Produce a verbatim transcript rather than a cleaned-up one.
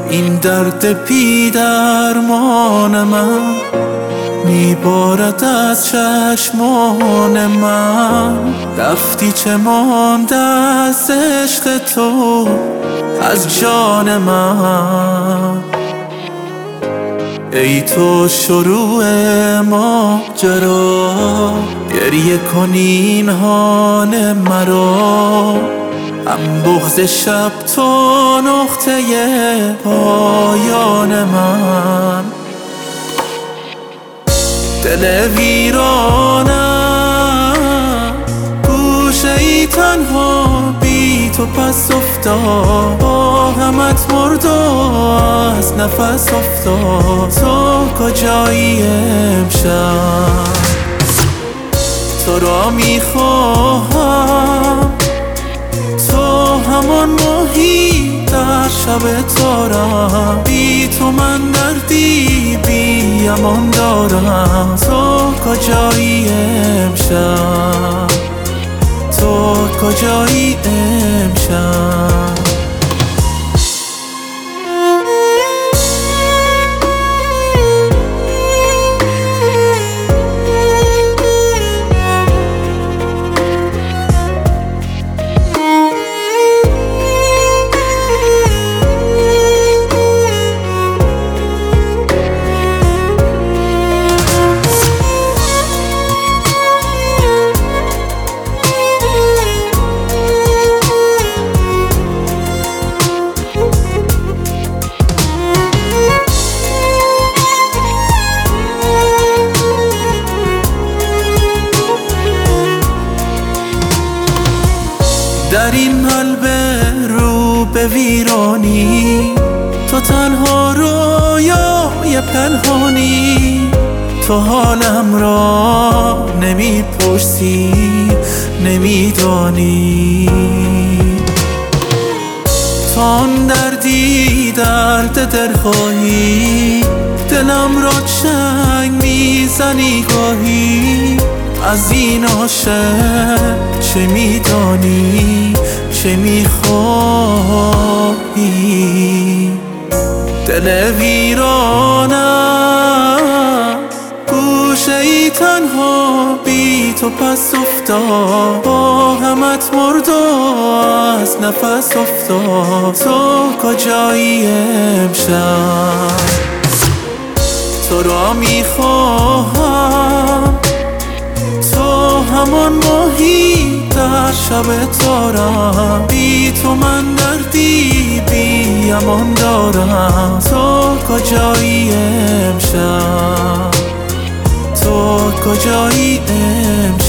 این درد بی درمان من میبارد از چشمان من. رفتی چه مانده از عشق تو از جان من؟ ای تو شروع ماجرا، گریه کن این حال مرا. هم بغض شب تو نقطه پایان من. دل ویرانم گوشه ای تنها بی تو پس افتاد. با همت مرد و از نفس افتاد. تو کجایی امشب؟ تو را میخواهم، تو همان ماهی در شب تارم. بی تو من دردی بی امان دارم. تو کجایی امشب؟ تو کجایی امشب؟ در این قلب رو به ویرانی، تو تنها رویای پنهانی. تو حالم را نمیپرسی نمیدانی. تو آن دردی درد دل خواهی، دلم را چنگ میزنی گاهی. از این عاشق چه میدانی چه میخواهی؟ دل ویرانم گوشه ای تنها بی تو پس افتاد. با همت مرد و از نفس افتاد. تو کجایی امشب؟ تو را میخواهم، همان ماهی در شب تارم. بی تو من دردی بی امان دارم. تو کجایی امشب؟ تو کجایی امشب؟